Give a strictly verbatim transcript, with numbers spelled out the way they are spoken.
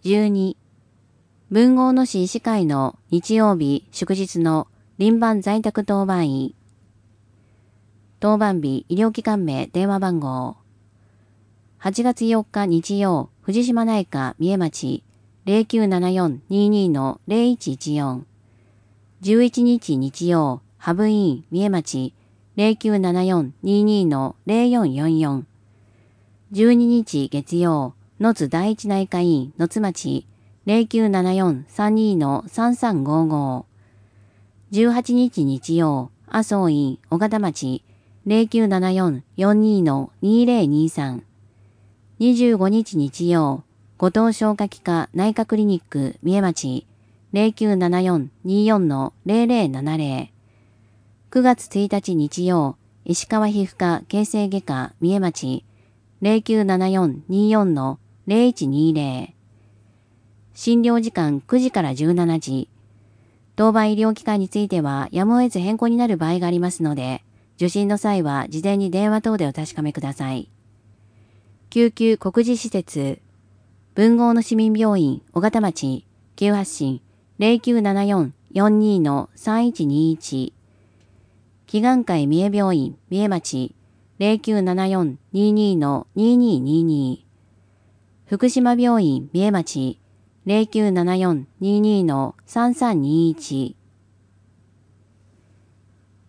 じゅうに、文豪野市医師会の日曜日祝日の輪番在宅当番医。当番日医療機関名電話番号。はちがつよっか日曜、藤島内科三重町 ゼロきゅうななよんにーにーのゼロいちいちよん。じゅういちにち日曜、ハブ医院三重町 ゼロきゅうななよんにーにーのゼロよんよんよん。じゅうににち月曜、野津第一内科医院野津町 ゼロきゅうななよんさんにーのさんさんごーごー。じゅうはちにち日曜、麻生院小形町 ゼロきゅうななよんよんにーのにーぜろにーさん。にじゅうごにち日曜、後藤消化器科内科クリニック三重町 ゼロきゅうななよんにーよんのゼロゼロななゼロ。くがつついたち日曜、石川皮膚科形成外科三重町 ゼロきゅうななよんにーよんのゼロいちにーゼロ。診療時間くじからじゅうしちじ。当番医療機関についてはやむを得ず変更になる場合がありますので、受診の際は事前に電話等でお確かめください。救急告示施設、文豪の市民病院小形町、急発進ゼロきゅうななよんよんにーのさんいちにーいち。祈願会三重病院三重町 ゼロきゅうななよんにーにーのにーにーにーにー。福島病院三重町 ゼロきゅうななよんにーにーのさんさんにーいち。